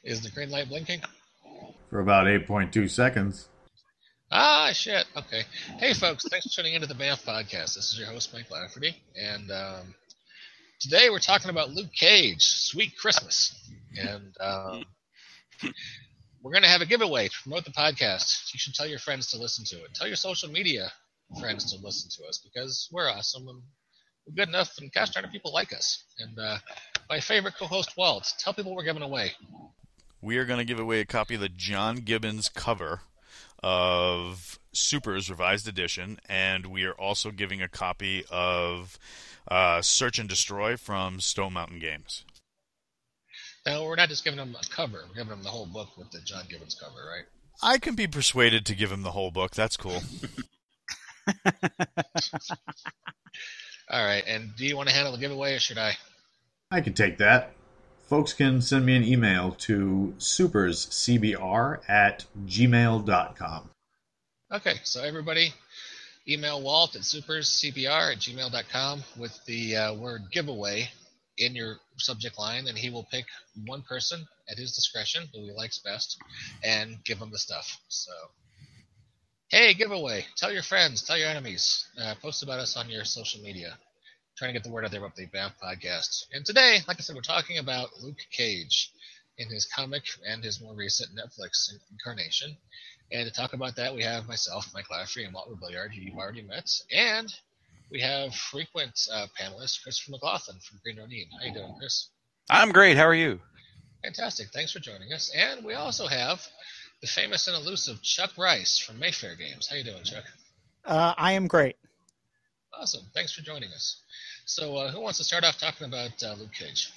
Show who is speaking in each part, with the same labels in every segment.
Speaker 1: Is the green light blinking?
Speaker 2: For about 8.2 seconds.
Speaker 1: Ah, shit. Okay. Hey, folks. Thanks for tuning into the BAMF podcast. This is your host, Mike Lafferty. And today we're talking about Luke Cage, Sweet Christmas. And we're going to have a giveaway to promote the podcast. You should tell your friends to listen to it. Tell your social media friends to listen to us because we're awesome and we're good enough, and gosh darn it, people like us. And my favorite co-host, Walt, tell people we're giving away.
Speaker 3: We are going to give away a copy of the John Gibbons cover of Super's Revised Edition, and we are also giving a copy of Search and Destroy from Stone Mountain Games.
Speaker 1: Now, we're not just giving them a cover. We're giving them the whole book with the John Gibbons cover, right?
Speaker 3: I can be persuaded to give him the whole book. That's cool.
Speaker 1: All right, and do you want to handle the giveaway, or should I?
Speaker 2: I can take that. Folks can send me an email to superscbr@gmail.com.
Speaker 1: Okay, so everybody, email Walt at superscbr@gmail.com with the word giveaway in your subject line, and he will pick one person at his discretion who he likes best and give them the stuff. So, hey, giveaway. Tell your friends, tell your enemies. Post about us on your social media. Trying to get the word out there about the BAMF podcast. And today, like I said, we're talking about Luke Cage in his comic and his more recent Netflix incarnation. And to talk about that, we have myself, Mike Lafferty, and Walt Rebelliard, who you've already met. And we have frequent panelist Christopher McLaughlin from Green Ronin. How you doing, Chris?
Speaker 4: I'm great. How are you?
Speaker 1: Fantastic. Thanks for joining us. And we also have the famous and elusive Chuck Rice from Mayfair Games. How you doing, Chuck?
Speaker 5: I am great.
Speaker 1: Awesome. Thanks for joining us. So who wants to start off talking about Luke Cage?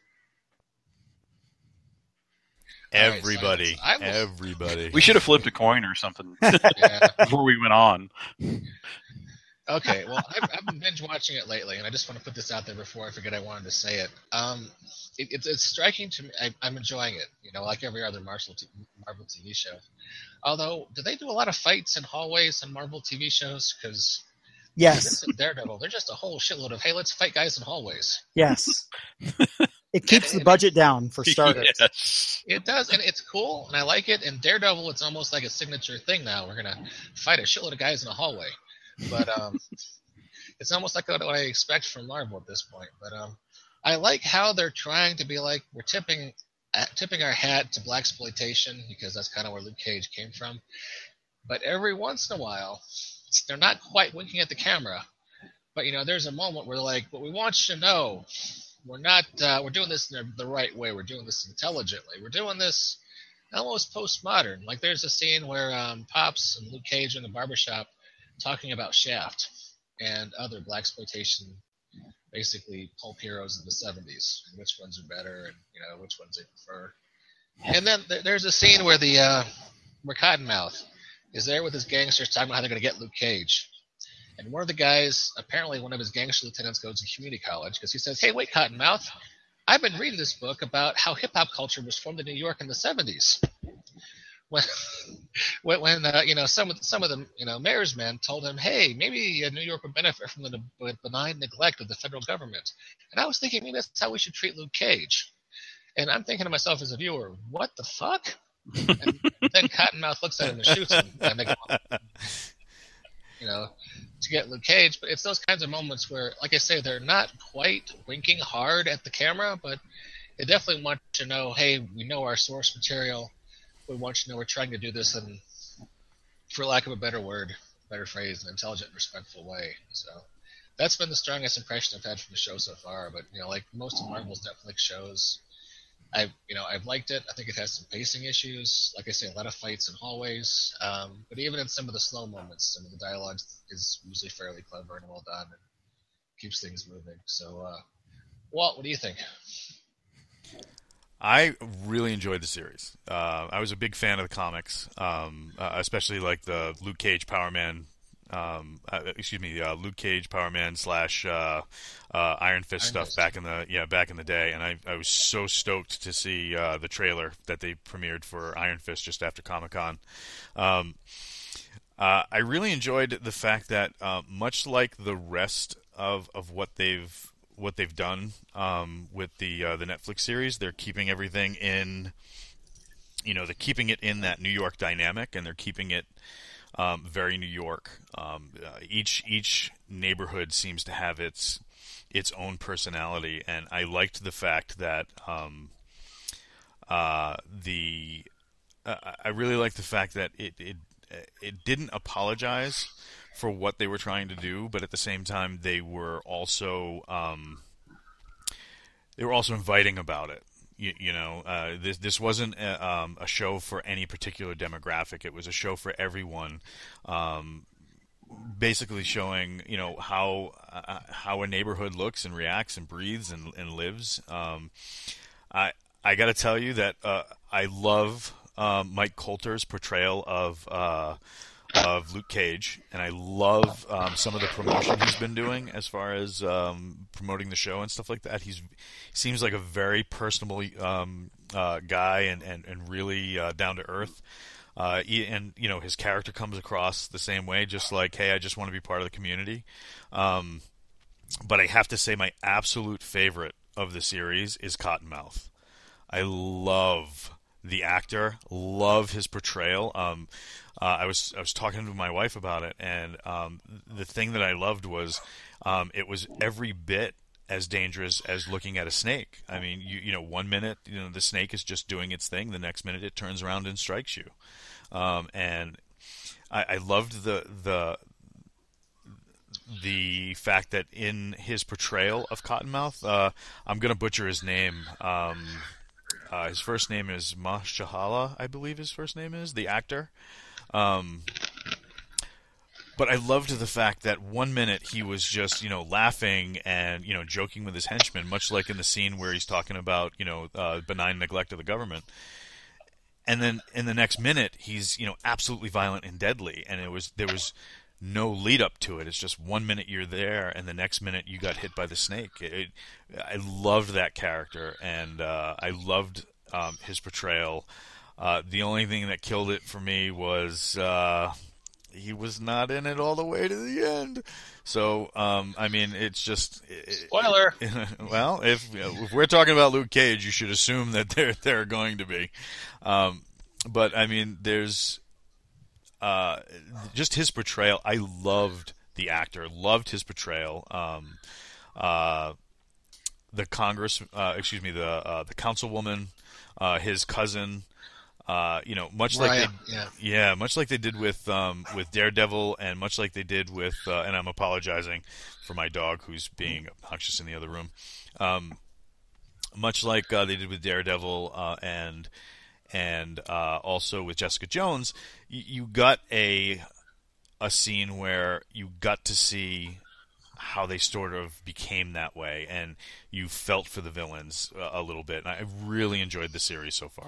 Speaker 3: Everybody.
Speaker 1: Right,
Speaker 3: Everybody.
Speaker 4: We should have flipped a coin or something
Speaker 1: Yeah.
Speaker 4: before we went on.
Speaker 1: Okay, well, I've been binge watching it lately, and I just want to put this out there before I forget I wanted to say it. It's striking to me. I'm enjoying it, like every other Marvel TV show. Although, do they do a lot of fights in hallways in Marvel TV shows? Because
Speaker 5: Yes.
Speaker 1: Daredevil, they're just a whole shitload of, hey, let's fight guys in hallways.
Speaker 5: Yes. It keeps the budget down, for starters.
Speaker 4: Yes.
Speaker 1: It does, and it's cool, and I like it. And Daredevil, it's almost like a signature thing now. We're going to fight a shitload of guys in a hallway. But it's almost like what I expect from Marvel at this point. But I like how they're trying to be like, we're tipping our hat to blaxploitation, because that's kind of where Luke Cage came from. But every once in a while, they're not quite winking at the camera. But, there's a moment where they're like, but we want you to know, we're doing this in the right way. We're doing this intelligently. We're doing this almost postmodern. Like, there's a scene where Pops and Luke Cage are in the barbershop talking about Shaft and other blaxploitation, basically pulp heroes of the 70s, and which ones are better, and which ones they prefer. And then there's a scene where where Cottonmouth is there with his gangsters talking about how they're going to get Luke Cage. And one of the guys, apparently one of his gangster lieutenants, goes to community college because he says, hey, wait, Cottonmouth, I've been reading this book about how hip-hop culture was formed in New York in the 70s. When some of the mayor's men told him, hey, maybe New York would benefit from the benign neglect of the federal government. And I was thinking, maybe that's how we should treat Luke Cage. And I'm thinking to myself as a viewer, what the fuck? And then Cottonmouth looks at him and shoots him, and they go, to get Luke Cage. But it's those kinds of moments where, like I say, they're not quite winking hard at the camera, but they definitely want you to know, hey, we know our source material. We want you to know we're trying to do this in, for lack of a better phrase, an intelligent and respectful way. So that's been the strongest impression I've had from the show so far. But, like most of Marvel's Netflix shows, I've liked it. I think it has some pacing issues. Like I say, a lot of fights in hallways. But even in some of the slow moments, some of the dialogue is usually fairly clever and well done and keeps things moving. So, Walt, what do you think?
Speaker 3: I really enjoyed the series. I was a big fan of the comics, especially like the Luke Cage Power Man. Luke Cage Power Man / Iron Fist stuff back in the day, and I was so stoked to see the trailer that they premiered for Iron Fist just after Comic-Con. I really enjoyed the fact that much like the rest of what they've done with the Netflix series, they're keeping everything in they're keeping it in that New York dynamic, and they're keeping it very New York. Each neighborhood seems to have its own personality, and I liked the fact that I really liked the fact that it didn't apologize for what they were trying to do, but at the same time they were also inviting about it. This wasn't a show for any particular demographic. It was a show for everyone, basically showing how a neighborhood looks and reacts and breathes and lives. I got to tell you that I love Mike Coulter's portrayal of Luke Cage, and I love some of the promotion he's been doing as far as promoting the show and stuff like that. He seems like a very personable guy and really down to earth. And his character comes across the same way, just like, hey, I just want to be part of the community. But I have to say, my absolute favorite of the series is Cottonmouth. I love the actor, love his portrayal. I was talking to my wife about it, and the thing that I loved was it was every bit as dangerous as looking at a snake. I mean, one minute the snake is just doing its thing, the next minute it turns around and strikes you. And I loved the fact that in his portrayal of Cottonmouth, I'm going to butcher his name. His first name is Mahershala, I believe his first name is, the actor. But I loved the fact that one minute he was just, laughing and, joking with his henchmen, much like in the scene where he's talking about, benign neglect of the government. And then in the next minute, he's, absolutely violent and deadly. And there was no lead up to it. It's just 1 minute you're there, and the next minute you got hit by the snake. I loved that character, and I loved his portrayal. The only thing that killed it for me was he was not in it all the way to the end. So, I mean, it's just
Speaker 1: spoiler.
Speaker 3: Well, if we're talking about Luke Cage, you should assume that they're going to be. But I mean, there's just his portrayal. I loved the actor, loved his portrayal. The the councilwoman, his cousin. Much like much like they did with Daredevil, and much like they did with, and I'm apologizing for my dog who's being obnoxious in the other room. Much like they did with Daredevil, and also with Jessica Jones, you got a scene where you got to see how they sort of became that way, and you felt for the villains a little bit. And I really enjoyed the series so far.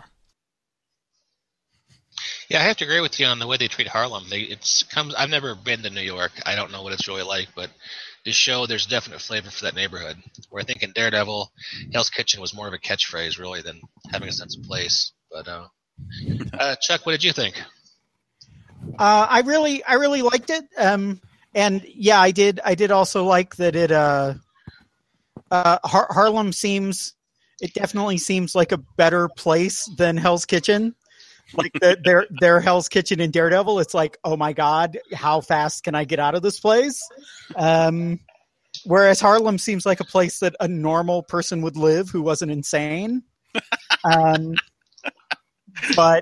Speaker 1: Yeah, I have to agree with you on the way they treat Harlem. I've never been to New York. I don't know what it's really like, but this show, there's definite flavor for that neighborhood. Where I think in Daredevil, Hell's Kitchen was more of a catchphrase, really, than having a sense of place. But Chuck, what did you think?
Speaker 5: I really liked it. And yeah, I did also like that it. Harlem definitely seems like a better place than Hell's Kitchen. Like their Hell's Kitchen in Daredevil, it's like, oh my God, how fast can I get out of this place? Whereas Harlem seems like a place that a normal person would live who wasn't insane. But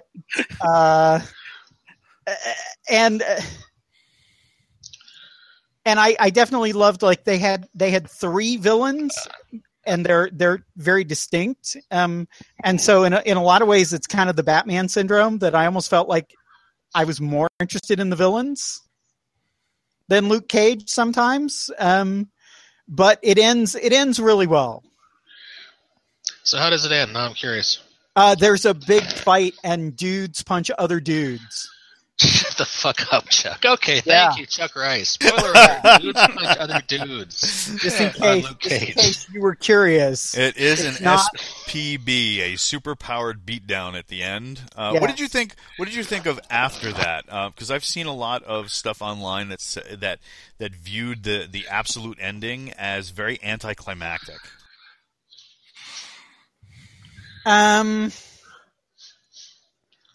Speaker 5: I definitely loved, like, they had 3 villains. And they're very distinct, and so in a lot of ways, it's kind of the Batman syndrome that I almost felt like I was more interested in the villains than Luke Cage sometimes. But it ends really well.
Speaker 1: So how does it end? Now I'm curious.
Speaker 5: There's a big fight, and dudes punch other dudes.
Speaker 1: Shut the fuck up, Chuck. Okay, thank you, Chuck Rice. Spoiler alert, dudes punch other dudes.
Speaker 5: Just in case you were curious.
Speaker 3: It is an SPB, a super-powered beatdown at the end. Yes. What did you think? What did you think of after that? Because I've seen a lot of stuff online that viewed the absolute ending as very anticlimactic.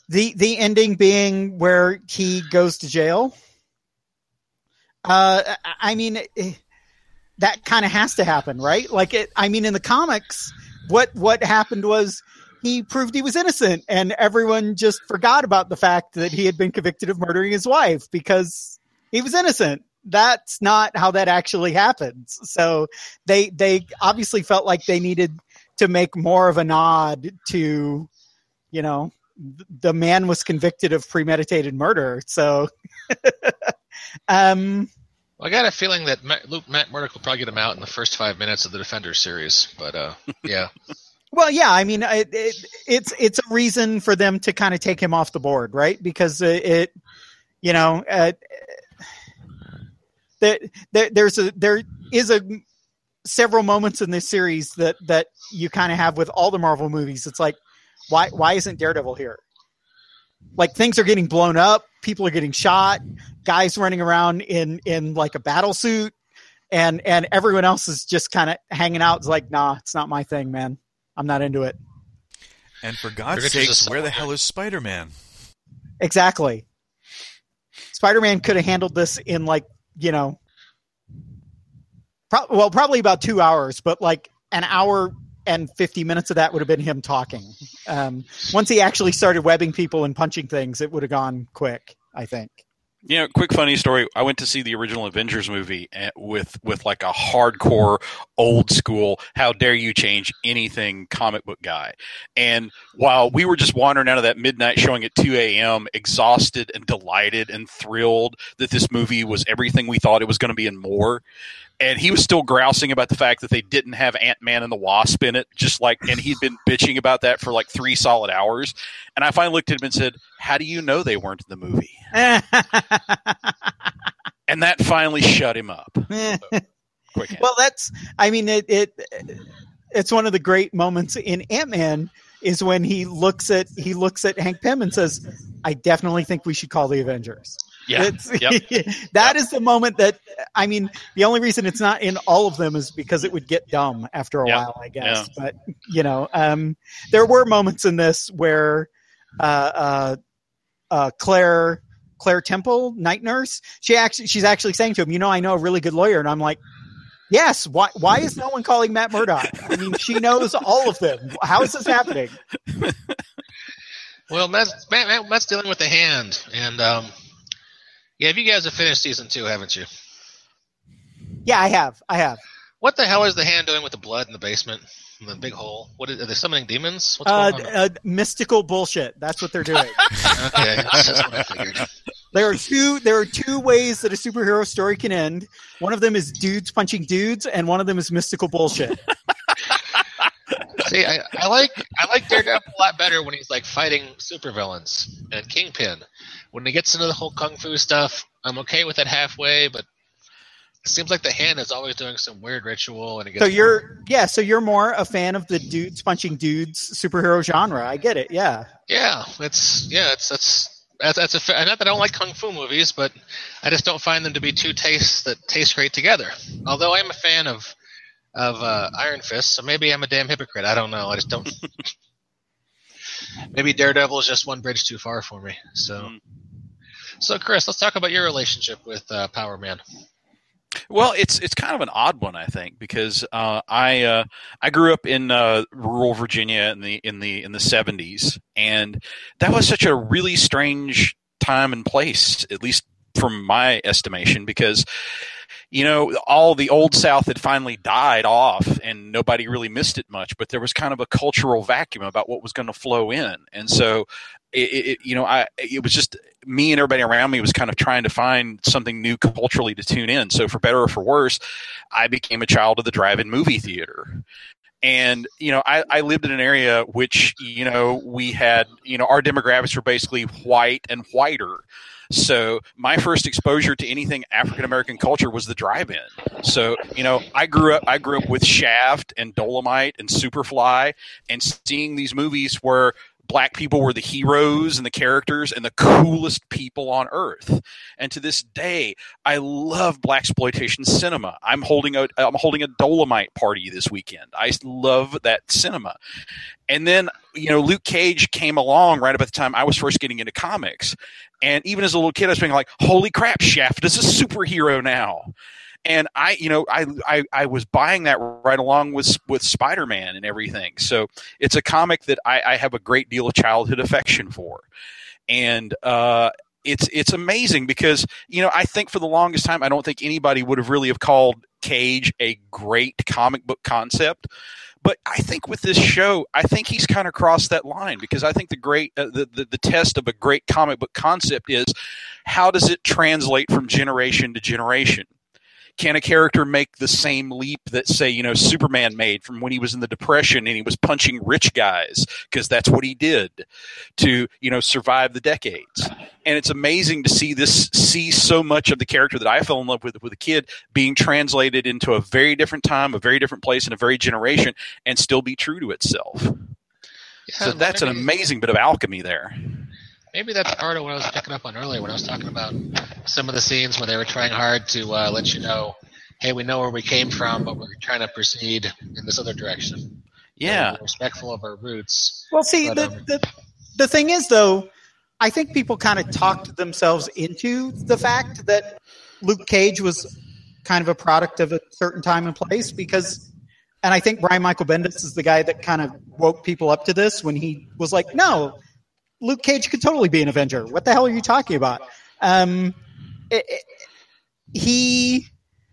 Speaker 5: The ending being where he goes to jail. I mean, that kind of has to happen, right? Like in the comics, what happened was he proved he was innocent, and everyone just forgot about the fact that he had been convicted of murdering his wife because he was innocent. That's not how that actually happens. So they obviously felt like they needed to make more of a nod to, the man was convicted of premeditated murder. So,
Speaker 1: well, I got a feeling that Matt Murdock will probably get him out in the first 5 minutes of the Defenders series, but yeah.
Speaker 5: Well, yeah, I mean, it's a reason for them to kind of take him off the board, right? Because there is several moments in this series that you kind of have with all the Marvel movies. It's like, why isn't Daredevil here? Like, things are getting blown up, people are getting shot, guys running around in like a battle suit, and everyone else is just kind of hanging out. It's like, nah, it's not my thing, man. I'm not into it.
Speaker 3: And for God's sakes, where the hell is Spider-Man?
Speaker 5: Exactly. Spider-Man could have handled this in probably about 2 hours, but like an hour and 50 minutes of that would have been him talking. Once he actually started webbing people and punching things, it would have gone quick, I think.
Speaker 4: Quick funny story. I went to see the original Avengers movie with like a hardcore, old school, how dare you change anything comic book guy. And while we were just wandering out of that midnight showing at 2 a.m., exhausted and delighted and thrilled that this movie was everything we thought it was going to be and more, and he was still grousing about the fact that they didn't have Ant-Man and the Wasp in it, and he'd been bitching about that for like 3 solid hours. And I finally looked at him and said, how do you know they weren't in the movie? And that finally shut him up. Quick
Speaker 5: well, it's one of the great moments in Ant-Man is when he looks at Hank Pym and says, I definitely think we should call the Avengers.
Speaker 4: Yeah.
Speaker 5: That is the moment that, the only reason it's not in all of them is because it would get dumb after a while, I guess. Yeah. But, there were moments in this where Claire Temple, Night Nurse, she's actually saying to him, I know a really good lawyer. And I'm like, yes, why is no one calling Matt Murdock? I mean, she knows all of them. How is this happening?
Speaker 1: Well, Matt's dealing with the Hand, and you guys have finished season 2, haven't you?
Speaker 5: Yeah, I have. What
Speaker 1: the hell is the Hand doing with the blood in the basement? In the big hole? Are they summoning demons? What's going on?
Speaker 5: Mystical bullshit. That's what they're doing.
Speaker 1: Okay, that's what I figured.
Speaker 5: There are two ways that a superhero story can end. One of them is dudes punching dudes, and one of them is mystical bullshit.
Speaker 1: See, I like Daredevil a lot better when he's like fighting supervillains and Kingpin. When he gets into the whole kung fu stuff, I'm okay with it halfway, but it seems like the Hand is always doing some weird ritual, and it gets
Speaker 5: so you're more a fan of the dudes punching dudes superhero genre. I get it. Yeah.
Speaker 1: Yeah, that's not that I don't like kung fu movies, but I just don't find them to be two tastes that taste great together. Although I'm a fan of Iron Fist, so maybe I'm a damn hypocrite. I don't know. I just don't. Maybe Daredevil is just one bridge too far for me. So Chris, let's talk about your relationship with Power Man.
Speaker 4: Well, it's kind of an odd one, I think, because I grew up in rural Virginia in the 70s, and that was such a really strange time and place, at least from my estimation, because all the old South had finally died off, and nobody really missed it much. But there was kind of a cultural vacuum about what was going to flow in, and so it was just me and everybody around me was kind of trying to find something new culturally to tune in. So for better or for worse, I became a child of the drive-in movie theater. And, I lived in an area which, we had, our demographics were basically white and whiter. So my first exposure to anything African-American culture was the drive-in. So, I grew up with Shaft and Dolomite and Superfly and seeing these movies where black people were the heroes and the characters and the coolest people on earth. And to this day, I love blaxploitation cinema. I'm holding a Dolomite party this weekend. I love that cinema. And then, Luke Cage came along right about the time I was first getting into comics. And even as a little kid, I was being like, holy crap, Shaft is a superhero now. And I was buying that right along with Spider-Man and everything. So it's a comic that I have a great deal of childhood affection for. And it's amazing because, I think for the longest time, I don't think anybody would have really have called Cage a great comic book concept. But I think with this show, I think he's kind of crossed that line because I think the test of a great comic book concept is how does it translate from generation to generation? Can a character make the same leap that, say, Superman made from when he was in the Depression and he was punching rich guys because that's what he did to, survive the decades? And it's amazing to see so much of the character that I fell in love with a kid being translated into a very different time, a very different place, and a very generation, and still be true to itself. Yeah, so that's an amazing bit of alchemy there.
Speaker 1: Maybe that's part of what I was picking up on earlier when I was talking about some of the scenes where they were trying hard to let you know, hey, we know where we came from, but we're trying to proceed in this other direction.
Speaker 4: Yeah.
Speaker 1: We're respectful of our roots.
Speaker 5: Well, see,
Speaker 1: but,
Speaker 5: the thing is, though, I think people kind of talked themselves into the fact that Luke Cage was kind of a product of a certain time and place because, and I think Brian Michael Bendis is the guy that kind of woke people up to this when he was like, no, Luke Cage could totally be an Avenger. What the hell are you talking about? He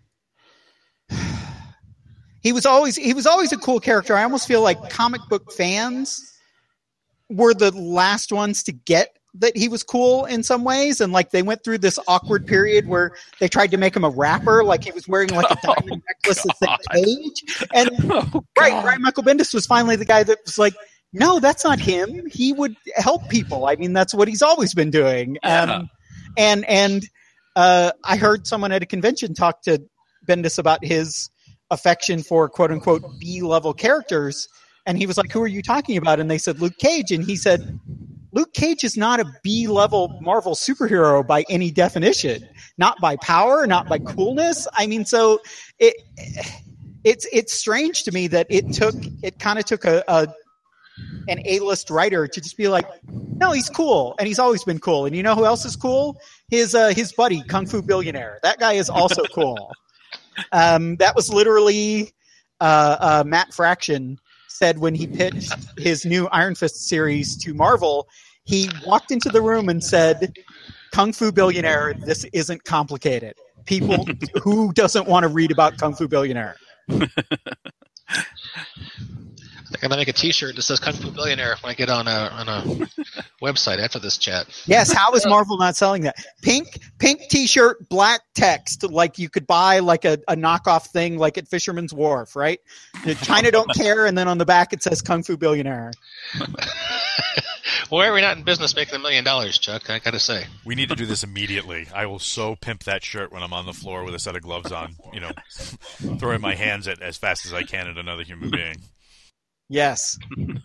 Speaker 5: was always a cool character. I almost feel like comic book fans were the last ones to get that he was cool in some ways, and like they went through this awkward period where they tried to make him a rapper, like he was wearing like a diamond necklace that said Cage. And Brian Michael Bendis was finally the guy that was like, no, that's not him. He would help people. I mean, that's what he's always been doing.
Speaker 4: Yeah.
Speaker 5: I heard someone at a convention talk to Bendis about his affection for quote unquote B-level characters. And he was like, who are you talking about? And they said, Luke Cage. And he said, Luke Cage is not a B-level Marvel superhero by any definition, not by power, not by coolness. I mean, so it's strange to me that it kind of took an A-list writer to just be like, no, he's cool, and he's always been cool. And you know who else is cool? His buddy, Kung Fu Billionaire. That guy is also cool. That was literally Matt Fraction said when he pitched his new Iron Fist series to Marvel. He walked into the room and said, Kung Fu Billionaire, this isn't complicated. People who doesn't want to read about Kung Fu Billionaire?
Speaker 1: I think I'm gonna make a T-shirt that says "Kung Fu Billionaire" when I get on a website after this chat.
Speaker 5: Yes, how is Marvel not selling that? Pink T-shirt, black text, like you could buy like a knockoff thing, like at Fisherman's Wharf, right? China don't care, and then on the back it says "Kung Fu Billionaire."
Speaker 1: Why are we not in business making $1 million, Chuck? I gotta say,
Speaker 3: we need to do this immediately. I will so pimp that shirt when I'm on the floor with a set of gloves on, throwing my hands at as fast as I can at another human being.
Speaker 5: Yes.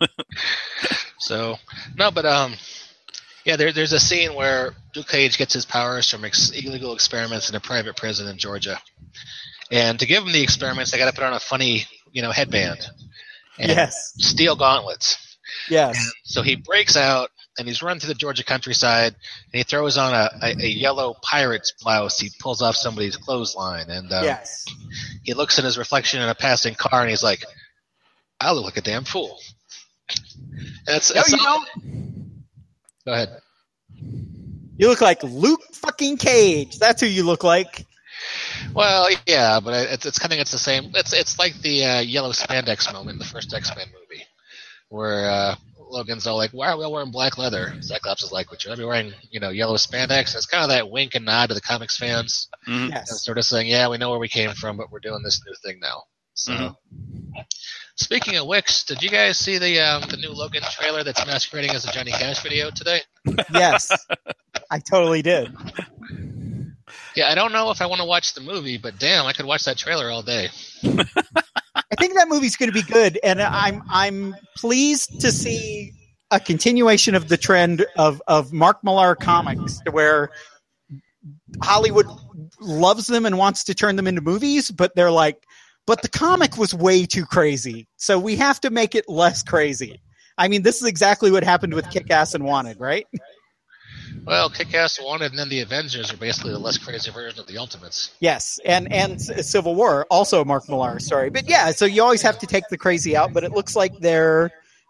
Speaker 1: So no, but yeah, there's a scene where Luke Cage gets his powers from illegal experiments in a private prison in Georgia, and to give him the experiments, they got to put on a funny, headband and steel gauntlets.
Speaker 5: Yes.
Speaker 1: And so he breaks out and he's run through the Georgia countryside, and he throws on a yellow pirate's blouse. He pulls off somebody's clothesline, and he looks at his reflection in a passing car, and he's like, I look like a damn fool. No, you don't. Go ahead.
Speaker 5: You look like Luke fucking Cage. That's who you look like.
Speaker 1: Well, yeah, but it's the same. It's like the yellow spandex moment in the first X-Men movie, where Logan's all like, "Why are we all wearing black leather?" Cyclops is like, "Would you be wearing yellow spandex?" And it's kind of that wink and nod to the comics fans, sort of saying, "Yeah, we know where we came from, but we're doing this new thing now." So. Speaking of Wix, did you guys see the new Logan trailer that's masquerading as a Johnny Cash video today?
Speaker 5: Yes, I totally did.
Speaker 1: Yeah, I don't know if I want to watch the movie, but damn, I could watch that trailer all day.
Speaker 5: I think that movie's going to be good, and I'm pleased to see a continuation of the trend of Mark Millar comics, to where Hollywood loves them and wants to turn them into movies, but they're like, but the comic was way too crazy, so we have to make it less crazy. I mean, this is exactly what happened with Kick-Ass and Wanted, right?
Speaker 1: Well, Kick-Ass, Wanted, and then the Avengers are basically the less crazy version of the Ultimates.
Speaker 5: Yes, and Civil War, also Mark Millar story. But yeah, so you always have to take the crazy out, but it looks like they're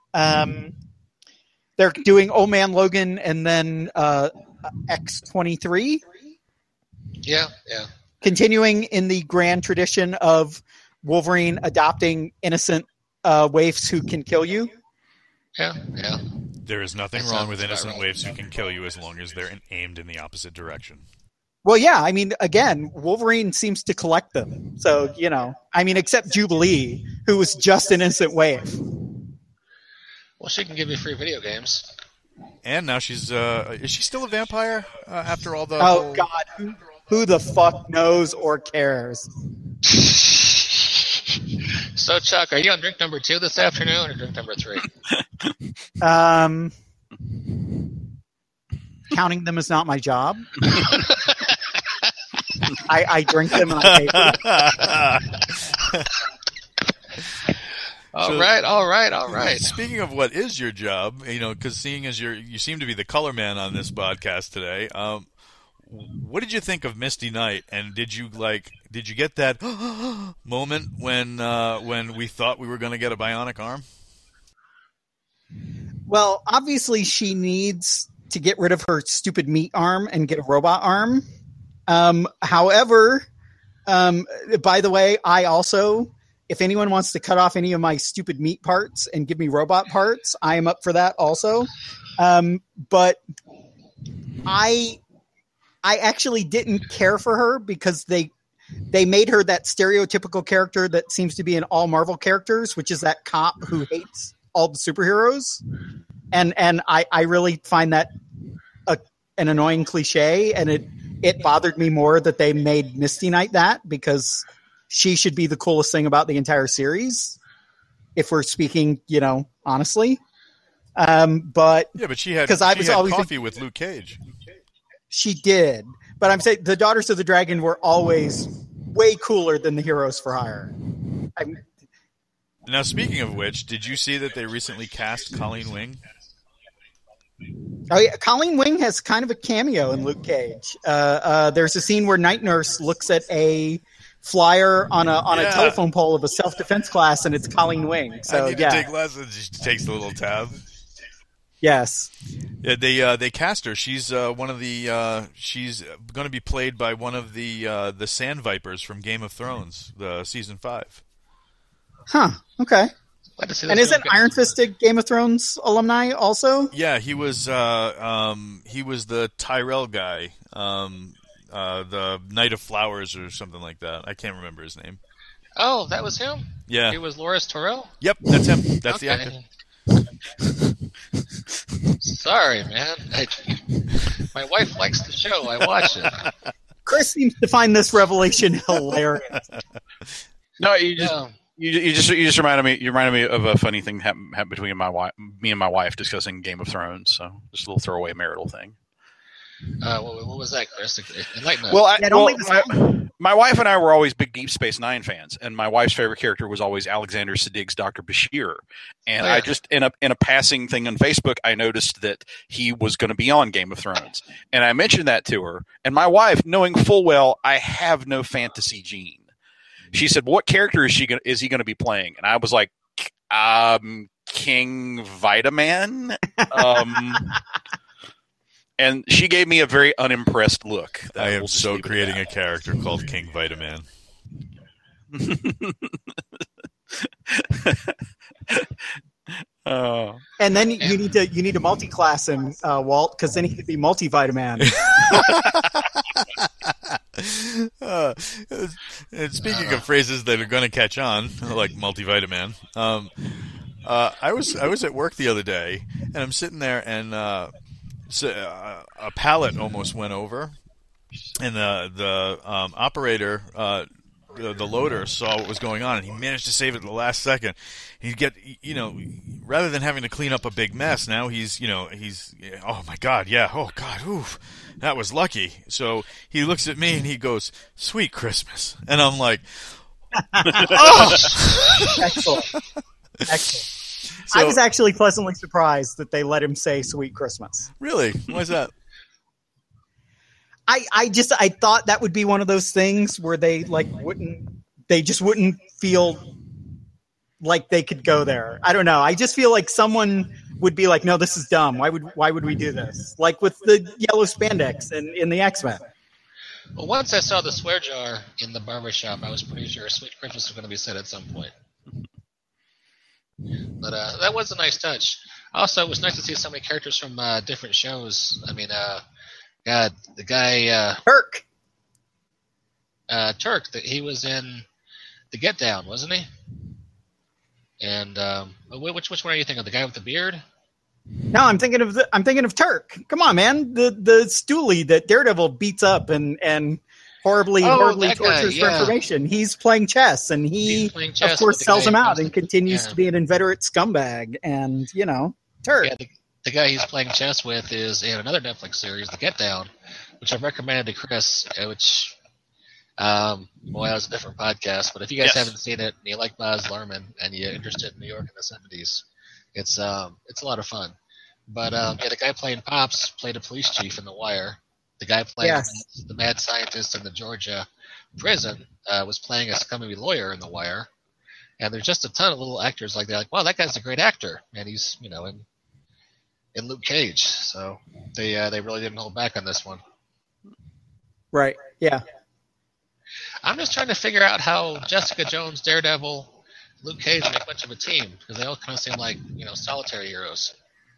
Speaker 5: doing Old Man Logan and then X-23.
Speaker 1: Yeah.
Speaker 5: Continuing in the grand tradition of Wolverine adopting innocent waifs who can kill you.
Speaker 1: Yeah.
Speaker 3: There is nothing
Speaker 1: That
Speaker 3: wrong with
Speaker 1: sounds
Speaker 3: innocent
Speaker 1: about right.
Speaker 3: waves who can kill you as long as they're aimed in the opposite direction.
Speaker 5: Well, yeah, I mean, again, Wolverine seems to collect them. So, except Jubilee, who was just an innocent waif.
Speaker 1: Well, she can give you free video games.
Speaker 3: And now she's is she still a vampire after all the
Speaker 5: Oh, God. Who the fuck knows or cares?
Speaker 1: So, Chuck, are you on drink number 2 this afternoon or drink number 3?
Speaker 5: Counting them is not my job. I drink them and I pay for them.
Speaker 1: All right.
Speaker 3: Speaking of what is your job, because seeing as you seem to be the color man on this podcast today, what did you think of Misty Knight? And did you get that moment when we thought we were going to get a bionic arm?
Speaker 5: Well, obviously she needs to get rid of her stupid meat arm and get a robot arm. However, by the way, I also, if anyone wants to cut off any of my stupid meat parts and give me robot parts, I am up for that also. But I actually didn't care for her because they made her that stereotypical character that seems to be in all Marvel characters, which is that cop who hates all the superheroes. And I really find that an annoying cliche, and it bothered me more that they made Misty Knight that, because she should be the coolest thing about the entire series, if we're speaking, honestly. But
Speaker 3: she had
Speaker 5: always
Speaker 3: coffee with Luke Cage.
Speaker 5: She did, but I'm saying the Daughters of the Dragon were always way cooler than the Heroes for Hire.
Speaker 3: Now, speaking of which, did you see that they recently cast Colleen Wing?
Speaker 5: Oh yeah, Colleen Wing has kind of a cameo in Luke Cage. There's a scene where Night Nurse looks at a flyer on a telephone pole of a self-defense class, and it's Colleen Wing. So
Speaker 3: I need to take lessons. She takes the little tab.
Speaker 5: Yes.
Speaker 3: Yeah, they cast her. She's one of the. She's going to be played by one of the Sand Vipers from Game of Thrones, the season 5.
Speaker 5: Huh. Okay. And isn't Iron Fist a Game of Thrones alumni also?
Speaker 3: Yeah, he was the Tyrell guy, the Knight of Flowers or something like that. I can't remember his name.
Speaker 1: Oh, that was him?
Speaker 3: Yeah.
Speaker 1: He was Loras Tyrell?
Speaker 3: Yep, that's him. That's the actor.
Speaker 1: Sorry, man. My wife likes the show. I watch it.
Speaker 5: Chris seems to find this revelation hilarious.
Speaker 4: No, you just reminded me. You reminded me of a funny thing happened between me and my wife discussing Game of Thrones. So just a little throwaway marital thing.
Speaker 1: What was that, Chris? Enlighten us.
Speaker 4: Well, my wife and I were always big Deep Space Nine fans, and my wife's favorite character was always Alexander Siddig's Dr. Bashir. And I just in a passing thing on Facebook, I noticed that he was going to be on Game of Thrones, and I mentioned that to her. And my wife, knowing full well I have no fantasy gene, she said, "What character is he going to be playing?" And I was like, "King Vitaman." And she gave me a very unimpressed look.
Speaker 3: I am so creating a character called King Vitaman.
Speaker 5: And then you need to multi-class him, Walt, because then he could be multivitamin.
Speaker 3: And speaking of phrases that are going to catch on, like multivitamin, I was at work the other day, and I'm sitting there, and a pallet almost went over, and the operator the loader saw what was going on, and he managed to save it at the last second. He'd get, rather than having to clean up a big mess, now he's oh my God, yeah, oh God, oof, that was lucky. So he looks at me and he goes, "Sweet Christmas," and I'm like, oh,
Speaker 5: Excellent. So, I was actually pleasantly surprised that they let him say "Sweet Christmas."
Speaker 3: Really? Why's that?
Speaker 5: I thought that would be one of those things where they just wouldn't feel like they could go there. I don't know. I just feel like someone would be like, "No, this is dumb. Why would we do this?" Like with the yellow spandex in the X-Men.
Speaker 1: Well, once I saw the swear jar in the barbershop, I was pretty sure Sweet Christmas was going to be said at some point. But that was a nice touch. Also, it was nice to see so many characters from different shows. I mean, God, the guy Turk, he was in the Get Down, wasn't he? And which one are you thinking of? The guy with the beard?
Speaker 5: No, I'm thinking of Turk. Come on, man, the stoolie that Daredevil beats up and horribly tortures for information. He's playing chess, and he of course sells him out and continues to be an inveterate scumbag. And Turk.
Speaker 1: Yeah, the guy he's playing chess with is in another Netflix series, The Get Down, which I've recommended to Chris, which, that was a different podcast, but if you guys haven't seen it and you like Baz Luhrmann and you're interested in New York in the 70s, it's a lot of fun. But the guy playing Pops played a police chief in The Wire. The guy playing the mad scientist in the Georgia prison was playing a scummy lawyer in The Wire. And there's just a ton of little actors like that. Like, wow, that guy's a great actor, and he's in Luke Cage. So they really didn't hold back on this one.
Speaker 5: Right. Yeah.
Speaker 1: I'm just trying to figure out how Jessica Jones, Daredevil, Luke Cage make much of a team, because they all kind of seem like solitary heroes.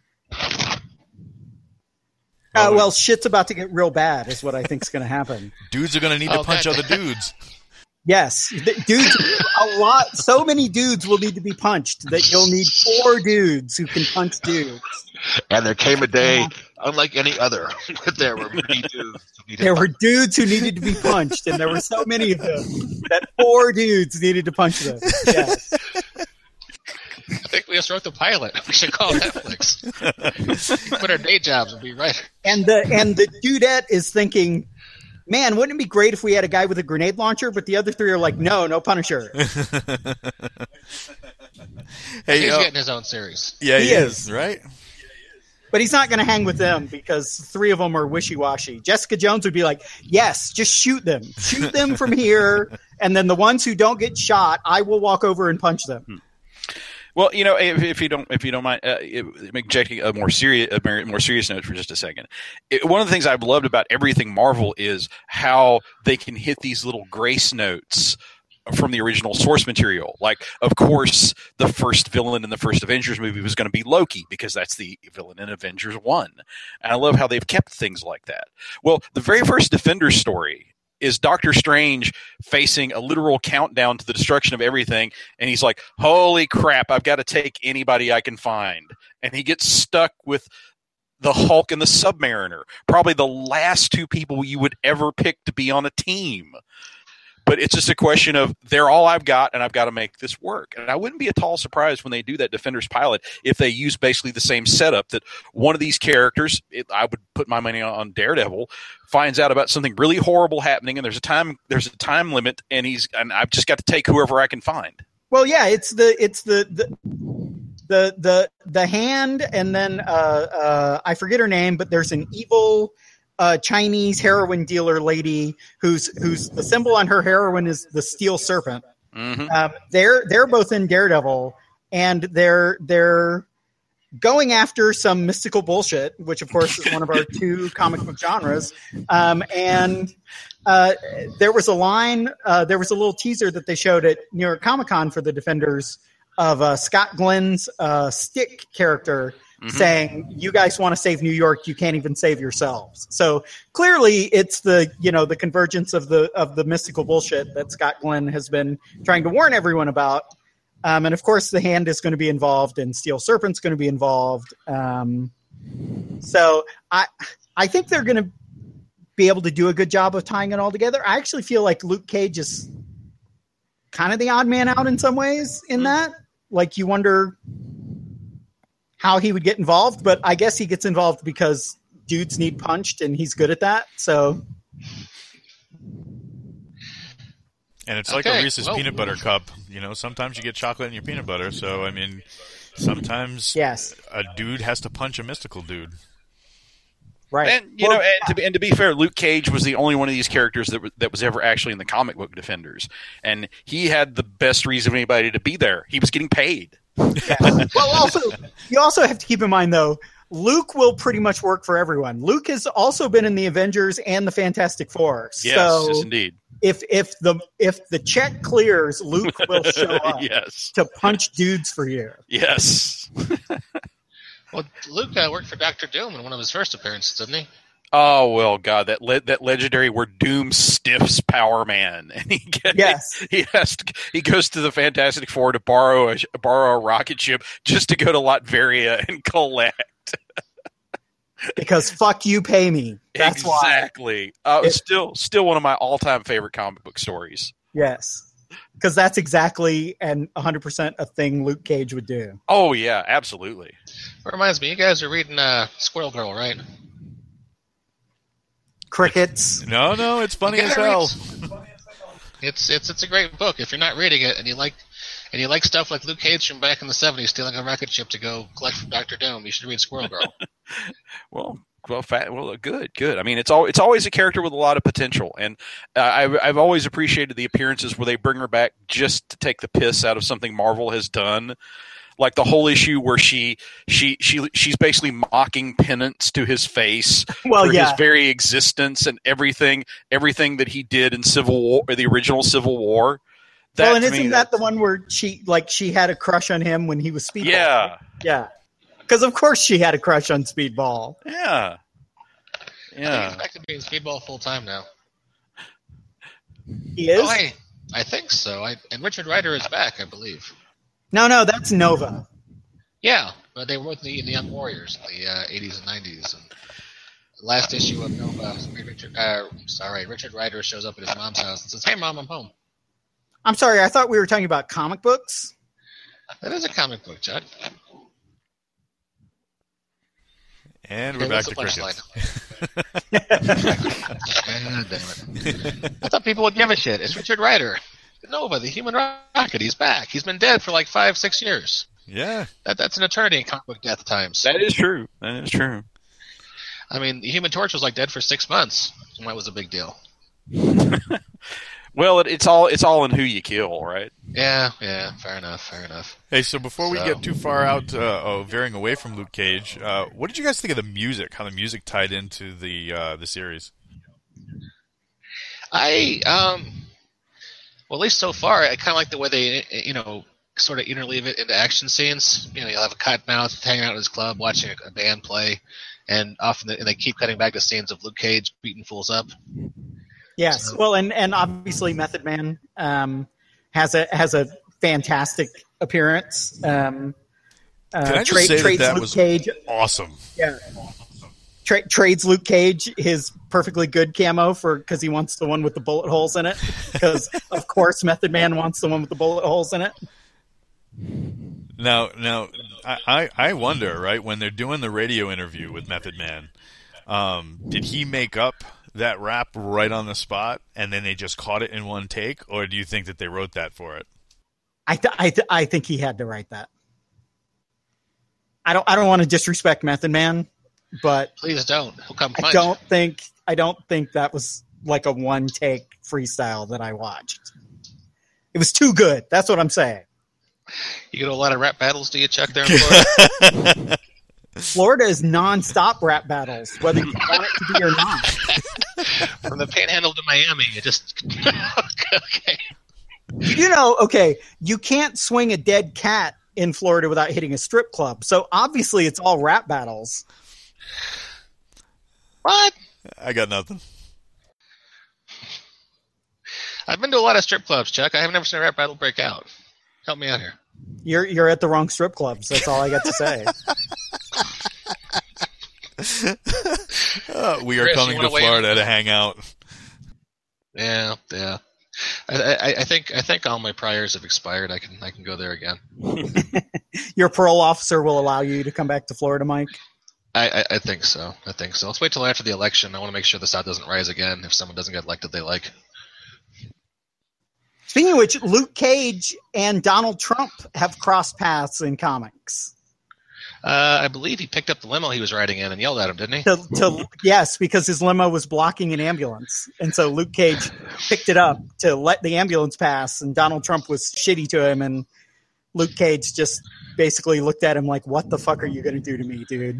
Speaker 5: Well, shit's about to get real bad, is what I think's going to happen.
Speaker 3: Dudes are going to need to punch other dudes.
Speaker 5: Yes, dudes. So many dudes will need to be punched that you'll need 4 dudes who can punch dudes.
Speaker 6: And there came a day, unlike any other, there were many dudes.
Speaker 5: There were dudes who needed to be punched, and there were so many of them that 4 dudes needed to punch them. Yes.
Speaker 1: I think we just wrote the pilot. We should call Netflix. Quit our day jobs and be right.
Speaker 5: And the dudette is thinking, man, wouldn't it be great if we had a guy with a grenade launcher? But the other 3 are like, no Punisher.
Speaker 1: Hey, he's getting his own series.
Speaker 3: Yeah, he is, right?
Speaker 5: But he's not going to hang with them because 3 of them are wishy-washy. Jessica Jones would be like, yes, just shoot them. Shoot them from here, and then the ones who don't get shot, I will walk over and punch them.
Speaker 4: Well, if you don't mind, injecting a more serious note for just a second. One of the things I've loved about everything Marvel is how they can hit these little grace notes from the original source material. Like, of course, the first villain in the first Avengers movie was going to be Loki, because that's the villain in Avengers 1. And I love how they've kept things like that. Well, the very first Defenders story is Doctor Strange facing a literal countdown to the destruction of everything, and he's like, holy crap, I've got to take anybody I can find. And he gets stuck with the Hulk and the Submariner, probably the last 2 people you would ever pick to be on a team. But it's just a question of, they're all I've got, and I've got to make this work. And I wouldn't be at all surprised when they do that Defenders pilot if they use basically the same setup, that one of these characters, I would put my money on Daredevil, finds out about something really horrible happening, and there's a time limit, and I've just got to take whoever I can find.
Speaker 5: Well, yeah, it's the Hand, and then I forget her name, but there's an evil Chinese heroin dealer lady who's the symbol on her heroin is the steel serpent. Mm-hmm. They're both in Daredevil, and they're going after some mystical bullshit, which of course is one of our 2 comic book genres. And there was a line, there was a little teaser that they showed at New York Comic Con for the Defenders of Scott Glenn's Stick character. Mm-hmm. Saying, you guys want to save New York, you can't even save yourselves. So clearly it's the convergence of the mystical bullshit that Scott Glenn has been trying to warn everyone about. And of course the Hand is going to be involved, and Steel Serpent's going to be involved. So I think they're going to be able to do a good job of tying it all together. I actually feel like Luke Cage is kind of the odd man out in some ways in that. Like, you wonder how he would get involved, but I guess he gets involved because dudes need punched and he's good at that. So,
Speaker 3: and it's like a Reese's peanut butter cup. You know, sometimes you get chocolate in your peanut butter. So, I mean, sometimes a dude has to punch a mystical dude.
Speaker 5: Right.
Speaker 4: And you know, and to be fair, Luke Cage was the only one of these characters that was ever actually in the comic book Defenders, and he had the best reason of anybody to be there. He was getting paid.
Speaker 5: Well, also, you also have to keep in mind, though, Luke will pretty much work for everyone. Luke has also been in the Avengers and the Fantastic Four.
Speaker 4: Yes, indeed.
Speaker 5: If the check clears, Luke will show up to punch dudes for you.
Speaker 4: Yes.
Speaker 1: Well, Luke worked for Dr. Doom in one of his first appearances, didn't he?
Speaker 4: Oh, well, God, that legendary where Doom stiffs Power Man, and he goes to the Fantastic Four to borrow a rocket ship just to go to Latveria and collect.
Speaker 5: Because fuck you, pay me. That's
Speaker 4: exactly. Why. Still one of my all-time favorite comic book stories.
Speaker 5: Yes. Because that's exactly and 100% a thing Luke Cage would do.
Speaker 4: Oh, yeah, absolutely.
Speaker 1: It reminds me, you guys are reading Squirrel Girl, right?
Speaker 5: Crickets.
Speaker 3: No, it's funny as hell.
Speaker 1: It's a great book. If you're not reading it and you like stuff like Luke Cage from back in the 70s stealing a rocket ship to go collect from Dr. Doom, you should read Squirrel Girl.
Speaker 4: Well, good. I mean, it's always a character with a lot of potential, and I've always appreciated the appearances where they bring her back just to take the piss out of something Marvel has done, like the whole issue where she's basically mocking penance to his face for his very existence and everything that he did in Civil War, or the original Civil War.
Speaker 5: And isn't that the one where she had a crush on him when he was Speedball? Yeah. Because of course she had a crush on Speedball.
Speaker 4: Yeah.
Speaker 1: I think he's back to being Speedball full time now.
Speaker 5: He is?
Speaker 1: Oh, I think so. And Richard Rider is back, I believe.
Speaker 5: No, that's Nova.
Speaker 1: Yeah, but they were both in the Young Warriors in the 80s and 90s. And the last issue of Nova, Richard Rider shows up at his mom's house and says, "Hey, Mom, I'm home."
Speaker 5: I'm sorry, I thought we were talking about comic books.
Speaker 1: That is a comic book, Judd.
Speaker 3: And we're back to crickets.
Speaker 1: God damn it. I thought people would give a shit. It's Richard Rider. Nova, the human rocket. He's back. He's been dead for like 5-6 years.
Speaker 3: Yeah.
Speaker 1: That's an eternity in comic book death times.
Speaker 4: That is true.
Speaker 1: I mean, the Human Torch was like dead for 6 months. And that was a big deal.
Speaker 4: Well, it's all in who you kill, right?
Speaker 1: Yeah, fair enough.
Speaker 3: Hey, so before we get too far out, veering away from Luke Cage, what did you guys think of the music? How the music tied into the series?
Speaker 1: Well, at least so far, I kind of like the way they, sort of interleave it into action scenes. You'll have a Cottonmouth hanging out at his club, watching a band play, and often they keep cutting back to scenes of Luke Cage beating fools up.
Speaker 5: Yes, well, and obviously Method Man has a fantastic appearance.
Speaker 3: Can I just say that was Cage, awesome?
Speaker 5: Yeah, trades Luke Cage his perfectly good camo because he wants the one with the bullet holes in it. Because of course Method Man wants the one with the bullet holes in it.
Speaker 3: Now, I wonder, right, when they're doing the radio interview with Method Man, did he make up that rap right on the spot, and then they just caught it in one take, or do you think that they wrote that for it?
Speaker 5: I think he had to write that. I don't want to disrespect Method Man, but
Speaker 1: please don't. He'll come punch.
Speaker 5: I don't think that was like a one take freestyle that I watched. It was too good. That's what I'm saying.
Speaker 1: You get a lot of rap battles, do you, Chuck, there in Florida?
Speaker 5: Florida is non-stop rap battles, whether you want it to be or not.
Speaker 1: From the Panhandle to Miami, you just okay.
Speaker 5: You can't swing a dead cat in Florida without hitting a strip club. So obviously, it's all rap battles.
Speaker 1: What?
Speaker 3: I got nothing.
Speaker 1: I've been to a lot of strip clubs, Chuck. I haven't ever seen a rap battle break out. Help me out here.
Speaker 5: You're at the wrong strip clubs. That's all I got to say.
Speaker 3: We are coming to Florida to hang out.
Speaker 1: Yeah. I think all my priors have expired. I can go there again.
Speaker 5: Your parole officer will allow you to come back to Florida, Mike?
Speaker 1: I think so. Let's wait till after the election. I want to make sure the South doesn't rise again if someone doesn't get elected they like.
Speaker 5: Speaking of which, Luke Cage and Donald Trump have crossed paths in comics.
Speaker 1: I believe he picked up the limo he was riding in and yelled at him, didn't he?
Speaker 5: Yes, because his limo was blocking an ambulance. And so Luke Cage picked it up to let the ambulance pass, and Donald Trump was shitty to him, and Luke Cage just basically looked at him like, what the fuck are you going to do to me, dude?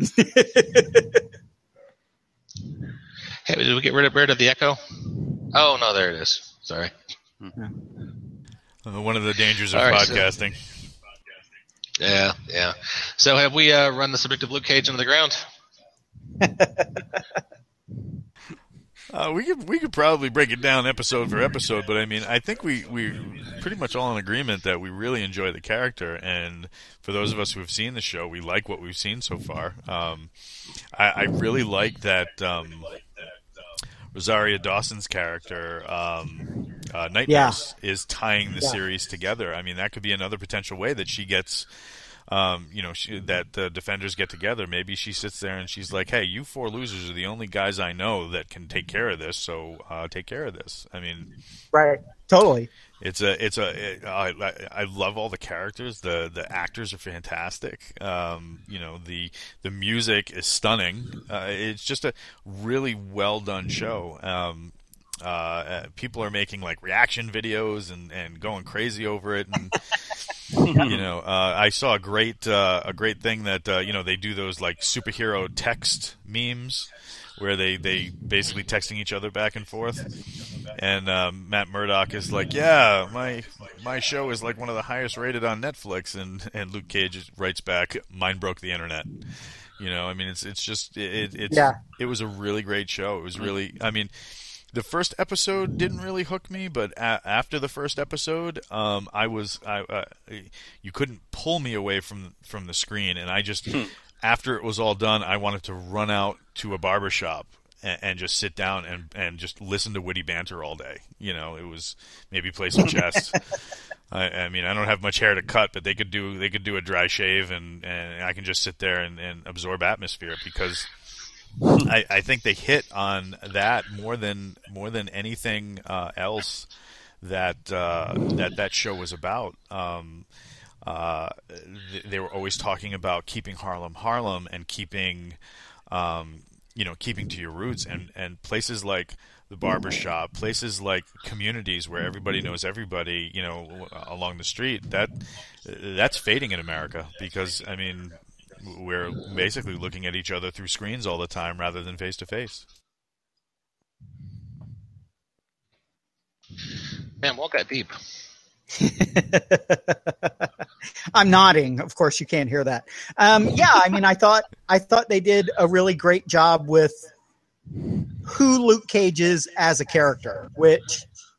Speaker 1: Hey, did we get rid of the echo? Oh, no, there it is. Sorry.
Speaker 3: One of the dangers of podcasting.
Speaker 1: Yeah. So have we run the subject of Luke Cage into the ground?
Speaker 3: We could probably break it down episode for episode, but I mean, I think we pretty much all in agreement that we really enjoy the character, and for those of us who have seen the show, we like what we've seen so far. I really like that Rosario Dawson's character, Night Nurse, is tying the series together. I mean, that could be another potential way that she gets, that the Defenders get together. Maybe she sits there and she's like, hey, you four losers are the only guys I know that can take care of this, so take care of this. I mean...
Speaker 5: Right, totally.
Speaker 3: I love all the characters. The actors are fantastic. The music is stunning. It's just a really well done show. People are making like reaction videos and going crazy over it. And I saw a great thing that they do those like superhero text memes where they basically texting each other back and forth. And Matt Murdock is like, yeah, my show is like one of the highest rated on Netflix, and Luke Cage writes back, mine broke the internet. I mean, it was a really great show. It was really, I mean, the first episode didn't really hook me, but after the first episode, you couldn't pull me away from the screen, and I just after it was all done, I wanted to run out to a barbershop and just sit down and just listen to witty banter all day. It was maybe play some chess. I mean, I don't have much hair to cut, but they could do a dry shave, and I can just sit there and absorb atmosphere, because I think they hit on that more than anything else that show was about. They were always talking about keeping Harlem and keeping to your roots, and places like the barbershop, places like communities where everybody knows everybody, along the street, that's fading in America, because, I mean, we're basically looking at each other through screens all the time rather than face to face.
Speaker 1: Man, Walt got deep.
Speaker 5: I'm nodding. Of course, you can't hear that. I mean, I thought they did a really great job with who Luke Cage is as a character, which,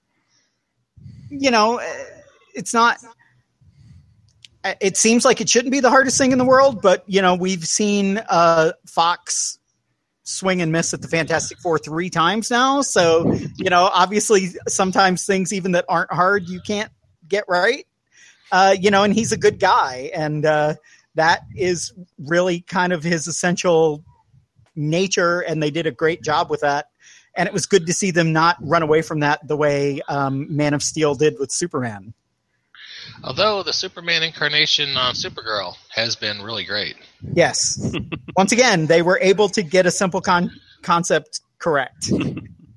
Speaker 5: it's not. It seems like it shouldn't be the hardest thing in the world, but we've seen Fox swing and miss at the Fantastic Four 3 times now. So obviously, sometimes things even that aren't hard you can't get right. And he's a good guy, and that is really kind of his essential nature, and they did a great job with that. And it was good to see them not run away from that the way Man of Steel did with Superman.
Speaker 1: Although the Superman incarnation on Supergirl has been really great.
Speaker 5: Yes. Once again, they were able to get a simple concept correct.
Speaker 4: I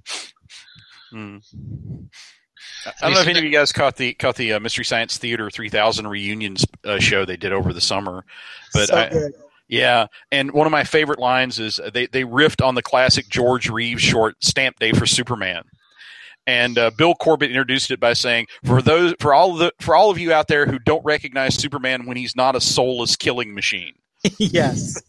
Speaker 4: don't know if any of you guys caught the Mystery Science Theater 3000 reunions show they did over the summer, but
Speaker 5: so good.
Speaker 4: Yeah, and one of my favorite lines is they riffed on the classic George Reeves short "Stamp Day for Superman," and Bill Corbett introduced it by saying, "For all of you out there who don't recognize Superman when he's not a soulless killing machine."
Speaker 5: Yes.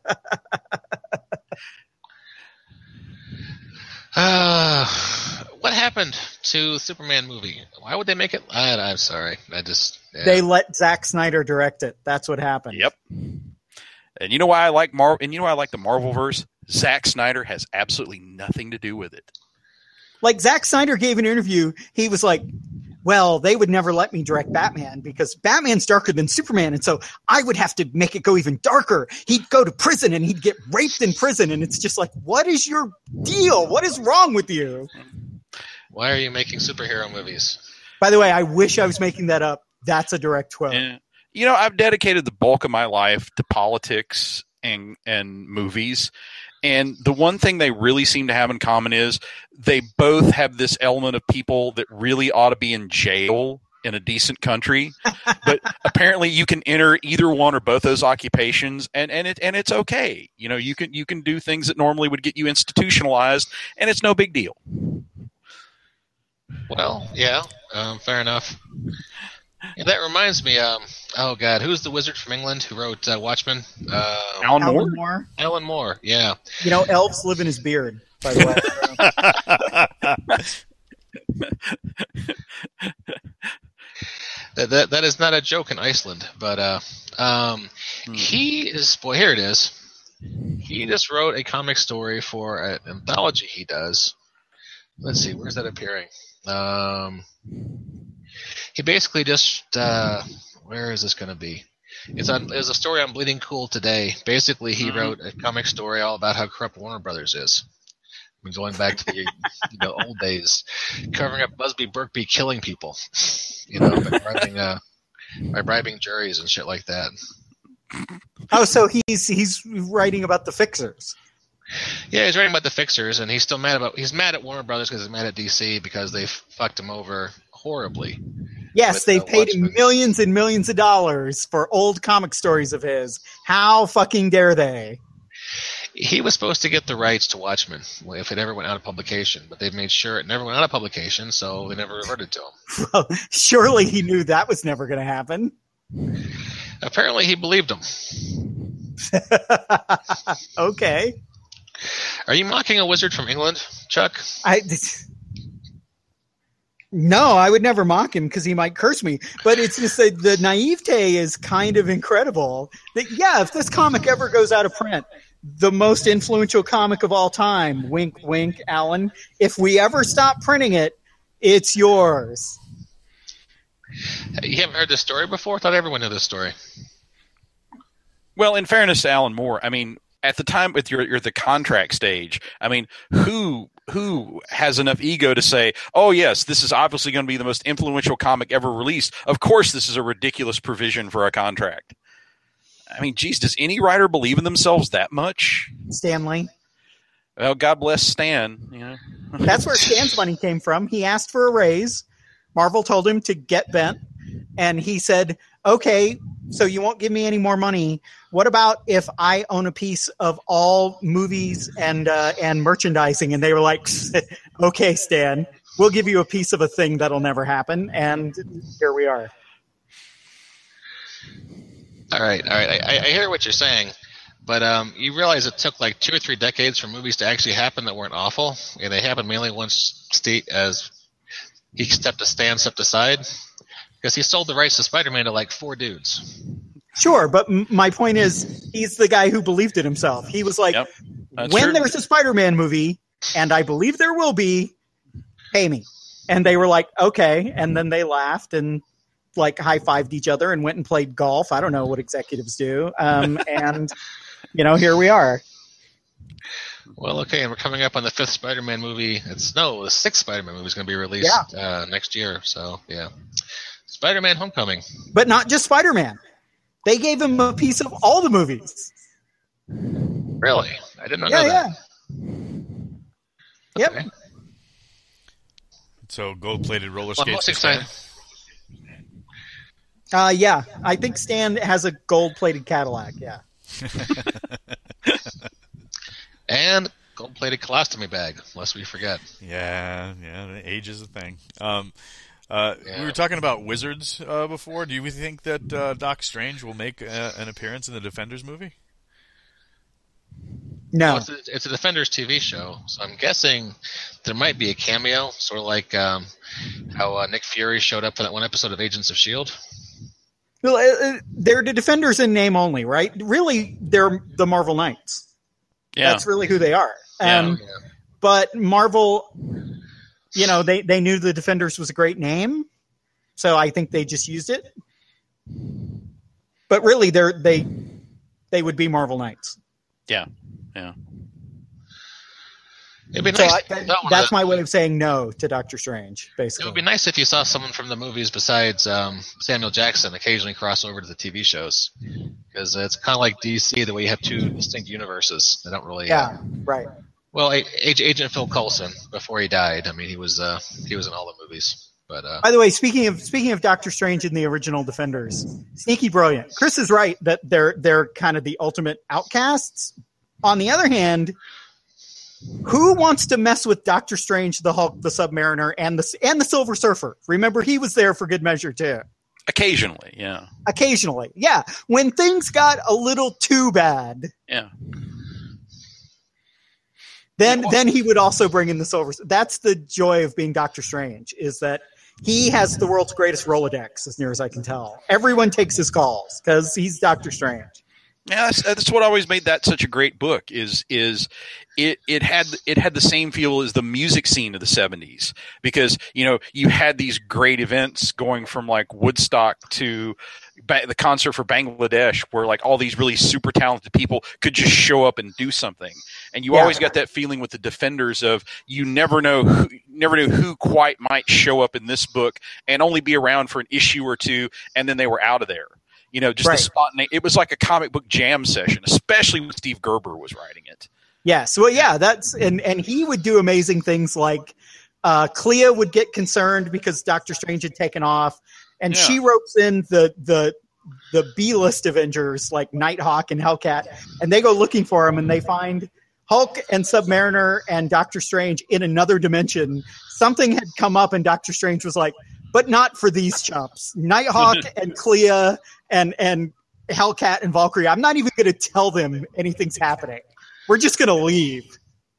Speaker 1: What happened to Superman movie? Why would they make it? I'm sorry.
Speaker 5: They let Zack Snyder direct it. That's what happened.
Speaker 4: Yep. And you know why I like the Marvelverse? Zack Snyder has absolutely nothing to do with it.
Speaker 5: Like, Zack Snyder gave an interview. He was like, well, they would never let me direct Batman because Batman's darker than Superman. And so I would have to make it go even darker. He'd go to prison and he'd get raped in prison. And it's just like, what is your deal? What is wrong with you?
Speaker 1: Why are you making superhero movies?
Speaker 5: By the way, I wish I was making that up. That's a direct quote.
Speaker 4: Yeah. You know, I've dedicated the bulk of my life to politics and movies. And the one thing they really seem to have in common is they both have this element of people that really ought to be in jail in a decent country. But apparently you can enter either one or both those occupations and it's okay. You know, you can do things that normally would get you institutionalized and it's no big deal.
Speaker 1: Well, yeah, fair enough. Yeah, that reminds me, oh God, who's the wizard from England who wrote Watchmen?
Speaker 4: Alan Moore?
Speaker 5: Moore.
Speaker 1: Alan Moore, yeah.
Speaker 5: You know, elves live in his beard, by the way.
Speaker 1: That is not a joke in Iceland, but he is, boy, here it is. He just wrote a comic story for an anthology he does. Let's see, where's that appearing? He basically just where is this going to be? It's a story on Bleeding Cool today. Basically, he wrote a comic story all about how corrupt Warner Brothers is. I mean, going back to the old days, covering up Busby Berkby killing people, by bribing juries and shit like that.
Speaker 5: Oh, so he's writing about the Fixers.
Speaker 1: Yeah, he's writing about the Fixers, and he's mad at Warner Brothers because he's mad at DC because they fucked him over horribly.
Speaker 5: Yes, they paid him
Speaker 1: Watchmen.
Speaker 5: millions and millions of dollars for old comic stories of his. How fucking dare they?
Speaker 1: He was supposed to get the rights to Watchmen if it ever went out of publication, but they made sure it never went out of publication, so they never reverted to him.
Speaker 5: Well, surely he knew that was never going to happen.
Speaker 1: Apparently, he believed him.
Speaker 5: Okay.
Speaker 1: Are you mocking a wizard from England, Chuck?
Speaker 5: No, I would never mock him because he might curse me. But it's just that the naivete is kind of incredible. That, yeah, if this comic ever goes out of print, the most influential comic of all time, wink, wink, Alan, if we ever stop printing it, it's yours.
Speaker 1: You haven't heard this story before? I thought everyone knew this story.
Speaker 4: Well, in fairness to Alan Moore, I mean, at the time with you're at the contract stage, I mean, who has enough ego to say, oh, yes, this is obviously going to be the most influential comic ever released. Of course, this is a ridiculous provision for a contract. I mean, geez, does any writer believe in themselves that much?
Speaker 5: Stanley.
Speaker 4: Well, God bless Stan. You know?
Speaker 5: That's where Stan's money came from. He asked for a raise. Marvel told him to get bent. And he said, okay, so you won't give me any more money. What about if I own a piece of all movies and merchandising? And they were like, okay, Stan, we'll give you a piece of a thing that'll never happen. And here we are.
Speaker 1: All right. I hear what you're saying, but you realize it took like 2 or 3 decades for movies to actually happen that weren't awful, and they happened mainly once as Stan stepped aside, because he sold the rights to Spider-Man to like 4 dudes.
Speaker 5: Sure, but my point is, he's the guy who believed it himself. He was like, when there's a Spider-Man movie, and I believe there will be, pay me. And they were like, okay, and then they laughed and like high-fived each other and went and played golf. I don't know what executives do. And, here we are.
Speaker 1: Well, okay, and we're coming up on the 5th Spider-Man movie. The 6th Spider-Man movie is going to be released next year. So, yeah. Spider-Man Homecoming.
Speaker 5: But not just Spider-Man. They gave him a piece of all the movies.
Speaker 1: Really? I did not know that.
Speaker 5: Yeah.
Speaker 1: Okay.
Speaker 5: Yep.
Speaker 3: So gold-plated roller
Speaker 1: Well,
Speaker 3: skates.
Speaker 1: I'm most excited.
Speaker 5: Yeah, I think Stan has a gold-plated Cadillac, yeah.
Speaker 1: And gold-plated colostomy bag, lest we forget.
Speaker 3: Yeah, age is a thing. We were talking about wizards before. Do you think that Doc Strange will make an appearance in the Defenders movie?
Speaker 5: No.
Speaker 1: Well, it's a Defenders TV show, so I'm guessing there might be a cameo, sort of like how Nick Fury showed up for that one episode of Agents of S.H.I.E.L.D.
Speaker 5: Well, they're the Defenders in name only, right? Really, they're the Marvel Knights.
Speaker 4: Yeah.
Speaker 5: That's really who they are.
Speaker 4: Yeah.
Speaker 5: But Marvel, they knew the Defenders was a great name, So I think they just used it. But really, they would be Marvel Knights.
Speaker 4: Yeah.
Speaker 1: It'd be
Speaker 5: So
Speaker 1: nice.
Speaker 5: that's my way of saying no to Doctor Strange,
Speaker 1: It
Speaker 5: basically.
Speaker 1: would be nice if you saw someone from the movies besides Samuel Jackson occasionally cross over to the TV shows, because it's kind of like DC, the way you have two distinct universes. They don't really.
Speaker 5: Yeah, right.
Speaker 1: Well, Agent Phil Coulson, before he died, I mean, he was in all the movies. But
Speaker 5: By the way, speaking of Doctor Strange in the original Defenders, sneaky brilliant. Chris is right that they're kind of the ultimate outcasts. On the other hand, who wants to mess with Doctor Strange, the Hulk, the Submariner, and the Silver Surfer? Remember, he was there for good measure too.
Speaker 4: Occasionally, yeah.
Speaker 5: Occasionally, yeah. When things got a little too bad,
Speaker 4: Yeah.
Speaker 5: then he would also bring in the Silver. That's the joy of being Doctor Strange, is that he has the world's greatest Rolodex, as near as I can tell. Everyone takes his calls because he's Doctor Strange.
Speaker 4: Yeah, that's what always made that such a great book. Is it had the same feel as the music scene of the 70s, because you had these great events going from like Woodstock to the concert for Bangladesh, where like all these really super talented people could just show up and do something, and you always got that feeling with the Defenders of you never know who quite might show up in this book and only be around for an issue or two, and then they were out of there. Just
Speaker 5: right.
Speaker 4: the spontaneity. It was like a comic book jam session, especially when Steve Gerber was writing it.
Speaker 5: Yes, well, yeah, that's and he would do amazing things like Clea would get concerned because Doctor Strange had taken off, and she ropes in the B-list Avengers like Nighthawk and Hellcat, and they go looking for him, and they find Hulk and Submariner and Doctor Strange in another dimension. Something had come up, and Doctor Strange was like, but not for these chumps. Nighthawk and Clea and Hellcat and Valkyrie. I'm not even going to tell them anything's happening. We're just going to leave.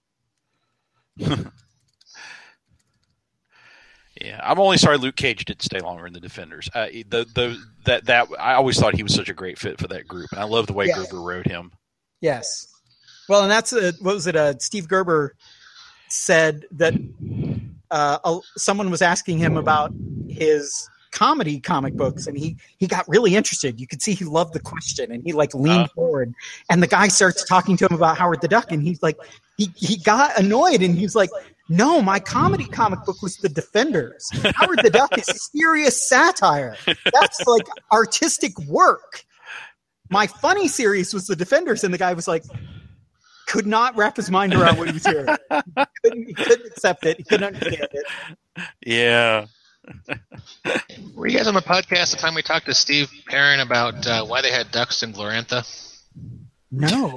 Speaker 4: Yeah, I'm only sorry Luke Cage didn't stay longer in the Defenders. That I always thought he was such a great fit for that group, and I love the way Gerber wrote him.
Speaker 5: Yes. Well, and that's what was it? Steve Gerber said that someone was asking him about his comedy comic books, and he got really interested. You could see he loved the question, and he like leaned forward, and the guy starts talking to him about Howard the Duck, and he's like, he got annoyed, and he's like, no, my comedy comic book was the Defenders. Howard the Duck is serious satire. That's like artistic work. My funny series was the Defenders, and the guy was like, could not wrap his mind around what he was hearing. He couldn't accept it. He couldn't understand it.
Speaker 4: Yeah.
Speaker 1: were you guys on the podcast the time we talked to Steve Perrin about why they had ducks in Glorantha?
Speaker 5: No.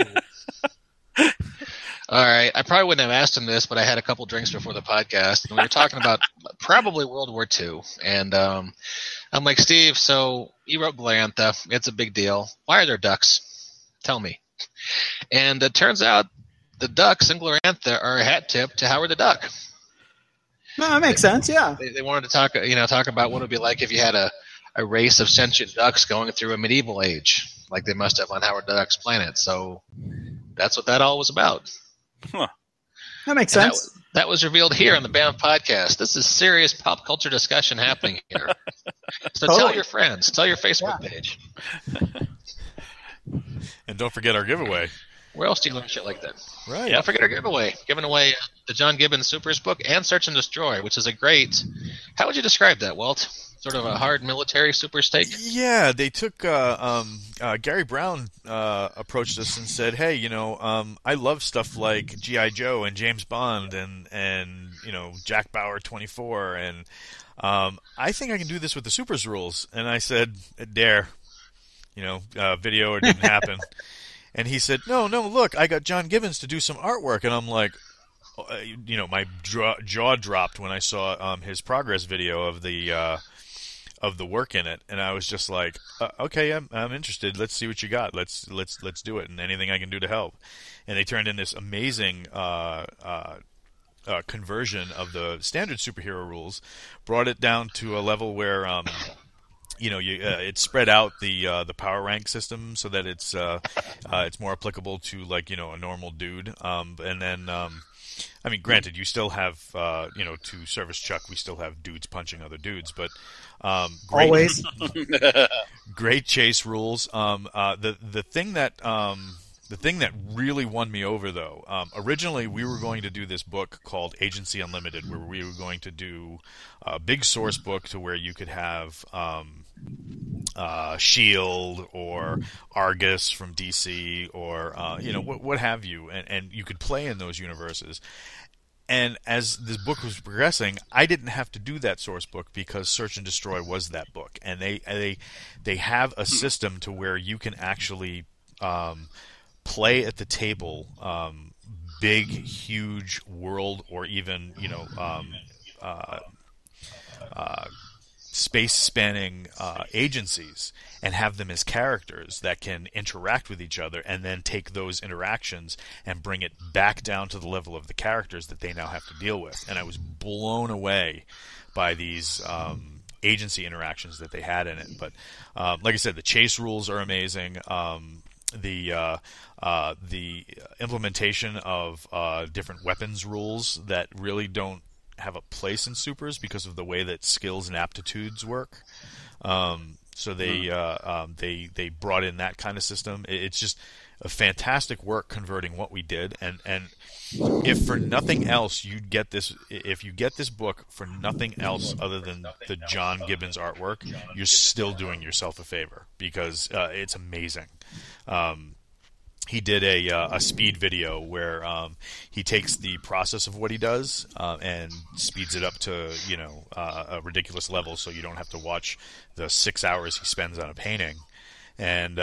Speaker 1: All right, I probably wouldn't have asked him this, but I had a couple drinks before the podcast, and we were talking about probably World War II. And I'm like, Steve, so you wrote Glorantha. It's a big deal. Why are there ducks? Tell me. And it turns out the ducks in Glorantha are a hat tip to Howard the Duck.
Speaker 5: No, that makes sense, yeah.
Speaker 1: They wanted to talk about what it would be like if you had a race of sentient ducks going through a medieval age, like they must have on Howard the Duck's planet. So that's what that all was about.
Speaker 4: Huh.
Speaker 5: That makes sense.
Speaker 1: That was revealed here on the BAM podcast. This is serious pop culture discussion happening here. So tell your friends. Tell your Facebook page.
Speaker 3: And don't forget our giveaway.
Speaker 1: Where else do you learn shit like that?
Speaker 3: Right.
Speaker 1: Don't forget our giveaway. Giving away the John Gibbons Supers book and Search and Destroy, which is a great... How would you describe that, Walt? Sort of a hard military supers take?
Speaker 3: Yeah, they took... Gary Brown approached us and said, hey, I love stuff like G.I. Joe and James Bond and Jack Bauer 24, and I think I can do this with the supers rules. And I said, dare. Video or didn't happen. And he said, no, look, I got John Gibbons to do some artwork. And I'm like, my jaw dropped when I saw his progress video of the work in it. And I was just like, okay, I'm interested. Let's see what you got. Let's do it. And anything I can do to help. And they turned in this amazing conversion of the standard superhero rules, brought it down to a level where it's spread out the power rank system so that it's more applicable to like a normal dude. And then I mean, granted, you still have to service Chuck, we still have dudes punching other dudes, but great,
Speaker 5: Always.
Speaker 3: great chase rules. The thing that really won me over, though, originally we were going to do this book called Agency Unlimited, where we were going to do a big source book to where you could have Shield or Argus from DC or what have you, and you could play in those universes. And as this book was progressing, I didn't have to do that source book because Search and Destroy was that book, and they have a system to where you can actually play at the table big, huge world or even space-spanning agencies and have them as characters that can interact with each other and then take those interactions and bring it back down to the level of the characters that they now have to deal with. And I was blown away by these agency interactions that they had in it. But like I said, the chase rules are amazing. The implementation of different weapons rules that really don't have a place in supers because of the way that skills and aptitudes work. So they brought in that kind of system. It's just a fantastic work converting what we did. And if for nothing else, if you get this book for nothing else other than the John Gibbons artwork, you're still doing yourself a favor because it's amazing. He did a speed video where he takes the process of what he does and speeds it up to a ridiculous level, so you don't have to watch the 6 hours he spends on a painting. And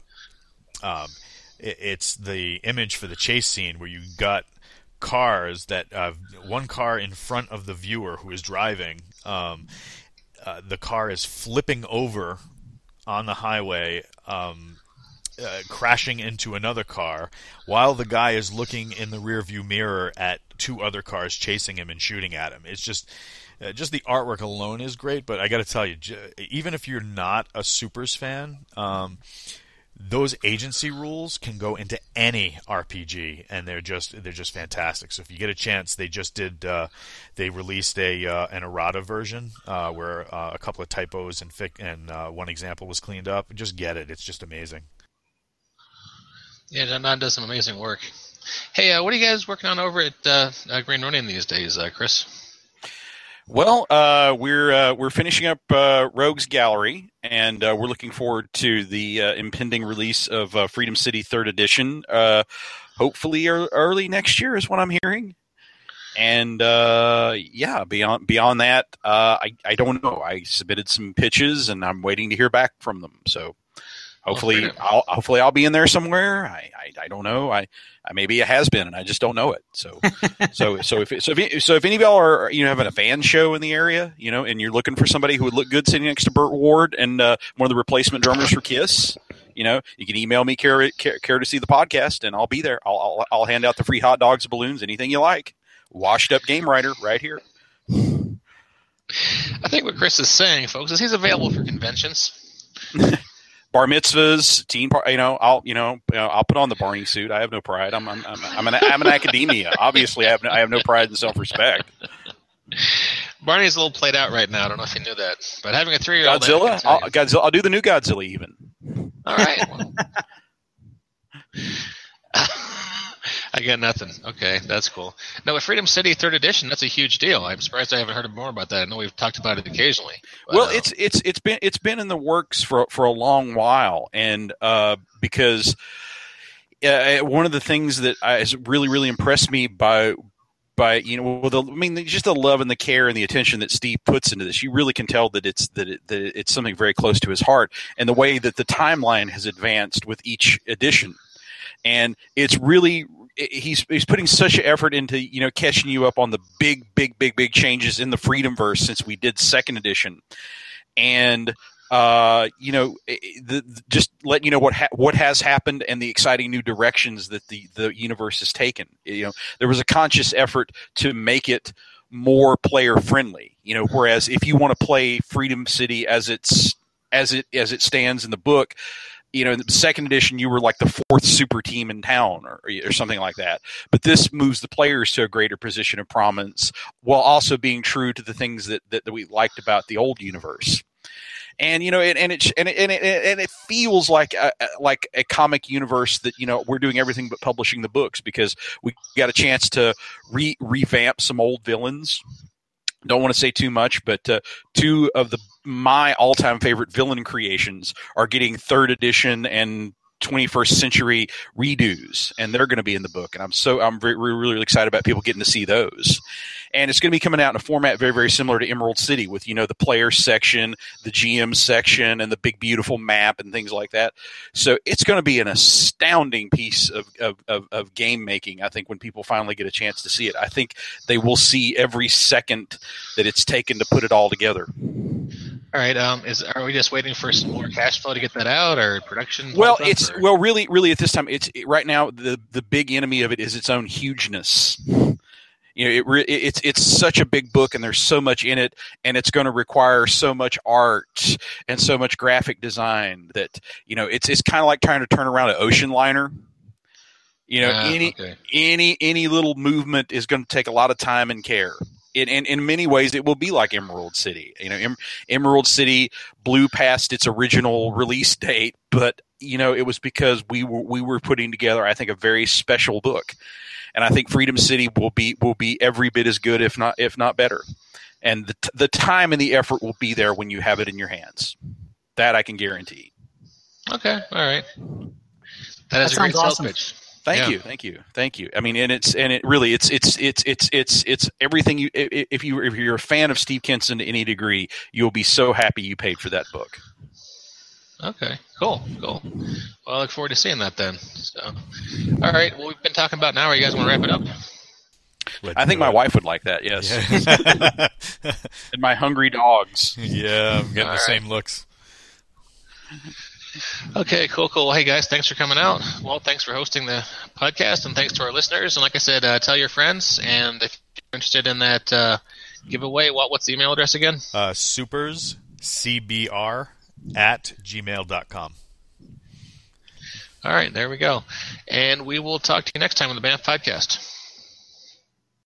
Speaker 3: it's the image for the chase scene where you got cars that one car in front of the viewer who is driving. The car is flipping over on the highway. Crashing into another car while the guy is looking in the rearview mirror at two other cars chasing him and shooting at him. It's just the artwork alone is great, but I got to tell you, even if you're not a Supers fan, those agency rules can go into any RPG, and they're just fantastic. So if you get a chance, they just did they released an errata version where a couple of typos and one example was cleaned up. Just get it; it's just amazing.
Speaker 1: Yeah, John does some amazing work. Hey, what are you guys working on over at Green Ronin these days, Chris?
Speaker 4: Well, we're finishing up Rogues Gallery, and we're looking forward to the impending release of Freedom City 3rd Edition. Hopefully, early next year is what I'm hearing. And beyond that, I don't know. I submitted some pitches, and I'm waiting to hear back from them. So. Hopefully I'll be in there somewhere. I don't know. I maybe it has been, and I just don't know it. So if any of y'all are having a fan show in the area, and you're looking for somebody who would look good sitting next to Burt Ward and one of the replacement drummers for Kiss, you can email me care to see the podcast, and I'll be there. I'll hand out the free hot dogs, balloons, anything you like. Washed up game writer right here.
Speaker 1: I think what Chris is saying, folks, is he's available for conventions.
Speaker 4: Bar mitzvahs, teen part. I'll put on the Barney suit. I have no pride. I'm an academia. Obviously, I have no pride and self-respect.
Speaker 1: Barney's a little played out right now. I don't know if you knew that, but having a 3-year-old
Speaker 4: Godzilla, I'll do the new Godzilla even.
Speaker 1: All right. Well. I got nothing. Okay, that's cool. No, with Freedom City 3rd Edition, that's a huge deal. I'm surprised I haven't heard more about that. I know we've talked about it occasionally. But,
Speaker 4: well, it's been in the works for a long while, and because one of the things that has really impressed me by just the love and the care and the attention that Steve puts into this, you really can tell that it's something very close to his heart, and the way that the timeline has advanced with each edition, and it's really. He's putting such an effort into catching you up on the big changes in the Freedomverse since we did 2nd edition, and just letting you know what has happened and the exciting new directions that the universe has taken. There was a conscious effort to make it more player friendly. Whereas if you want to play Freedom City as it's as it stands in the book. You know, in the second edition, you were like the fourth super team in town or something like that. But this moves the players to a greater position of prominence while also being true to the things that we liked about the old universe. And, you know, it feels like a comic universe that, you know, we're doing everything but publishing the books because we got a chance to revamp some old villains. Don't want to say too much, but two of my all-time favorite villain creations are getting 3rd edition and 21st century redos, and they're going to be in the book. And I'm really excited about people getting to see those. And it's going to be coming out in a format very, very similar to Emerald City with, you know, the player section, the GM section, and the big, beautiful map and things like that. So it's going to be an astounding piece of game making, I think, when people finally get a chance to see it. I think they will see every second that it's taken to put it all together.
Speaker 1: All right. Are we just waiting for some more cash flow to get that out, or production?
Speaker 4: Well, really at this time, right now the big enemy of it is its own hugeness. You know, it's such a big book, and there's so much in it, and it's going to require so much art and so much graphic design that, you know, it's kind of like trying to turn around an ocean liner. You know, any little movement is going to take a lot of time and care. In many ways, it will be like Emerald City. You know, Emerald City blew past its original release date, but, you know, it was because we were putting together, I think, a very special book. And I think Freedom City will be every bit as good, if not better. And the time and the effort will be there when you have it in your hands. That I can guarantee.
Speaker 1: Okay, all right. That is a great sales pitch.
Speaker 4: Thank you. I mean, it's everything. If you're a fan of Steve Kinson to any degree, you'll be so happy you paid for that book.
Speaker 1: Okay, cool. Well, I look forward to seeing that then. So, all right. Well, we've been talking about an hour. You guys want to wrap it up?
Speaker 4: I think my wife would like that. Yes. Yeah. And my hungry dogs.
Speaker 3: Yeah, I'm getting the same looks.
Speaker 1: Okay, cool. Well, hey, guys, thanks for coming out. Well, thanks for hosting the podcast, and thanks to our listeners. And like I said, tell your friends. And if you're interested in that giveaway, what's the email address again?
Speaker 3: superscbr@gmail.com.
Speaker 1: All right, there we go. And we will talk to you next time on the Banff Podcast.